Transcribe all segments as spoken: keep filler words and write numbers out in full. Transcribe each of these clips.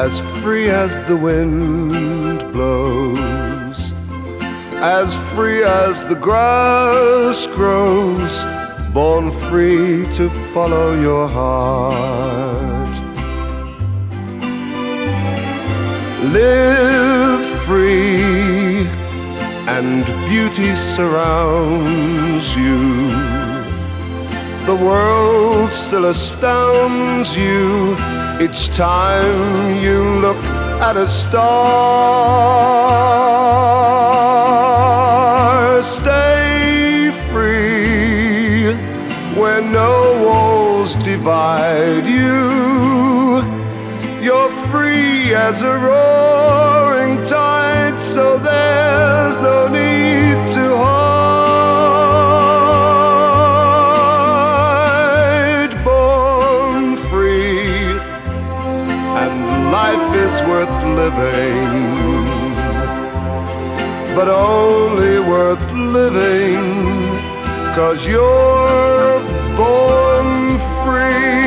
as free as the wind blows, as free as the grass grows, born free to follow your heart. Live free and beauty surrounds you. The world still astounds you each time you look at a star. Stay free where no walls divide you. You're free as a roaring tide, so there's no need to hide. Born free, and life is worth living, but only worth living 'cause you're born free.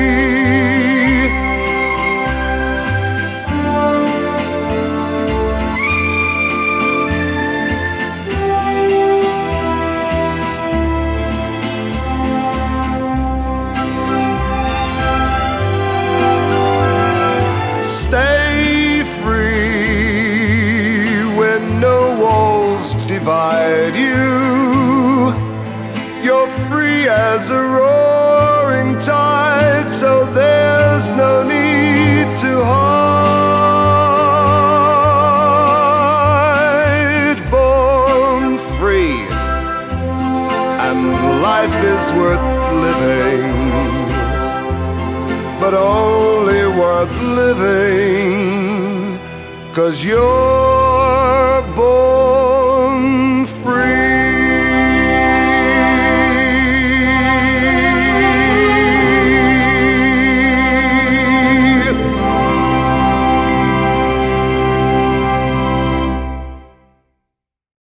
Stay free when no walls divide you. You're free as a roaring tide, so there's no need to hide. Born free, and life is worth living, but only worth living 'cause you're